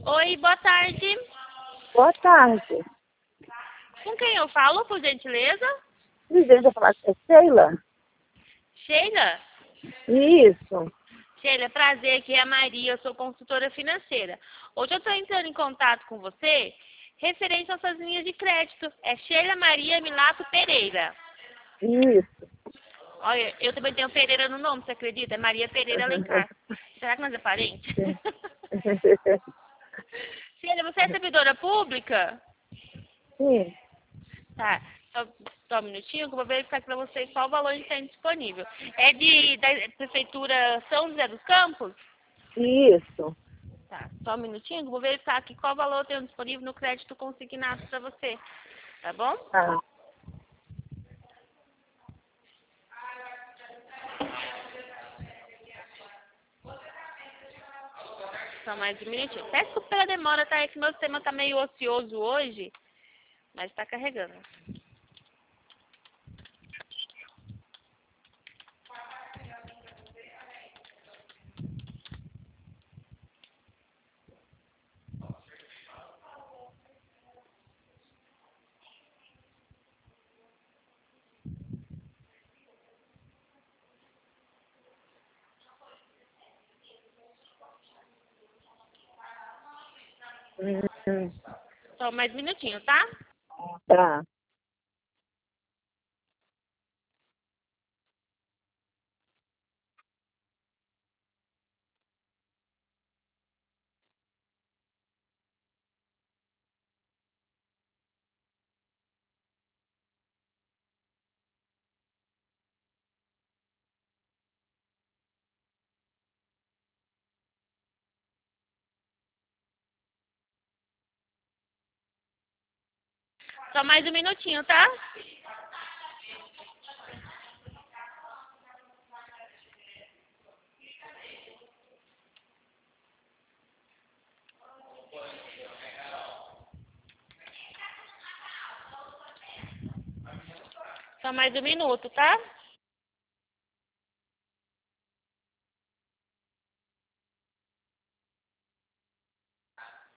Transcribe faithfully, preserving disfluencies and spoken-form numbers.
Oi, boa tarde. Boa tarde. Com quem eu falo, por gentileza? Deseja falar com a Sheila? Sheila? Isso. Sheila, prazer, aqui é a Maria, eu sou consultora financeira. Hoje eu estou entrando em contato com você referente às suas linhas de crédito. É Sheila Maria Milato Pereira. Isso. Olha, eu também tenho Pereira no nome, você acredita? É Maria Pereira Alencar. Será que nós é parente? Sheila, você é servidora pública? Sim. Tá, só, só um minutinho que eu vou verificar aqui para vocês qual o valor que tem disponível. É de, da Prefeitura São José dos Campos? Isso. Tá, só um minutinho que eu vou verificar aqui qual valor eu tenho disponível no crédito consignado para você. Tá bom? Tá. Só mais um minutinho. Peço desculpa pela demora, tá? É que meu sistema tá meio ocioso hoje, mas tá carregando. Hum, Só mais um minutinho, tá? Tá. Só mais um minutinho, tá? Só mais um minuto, tá?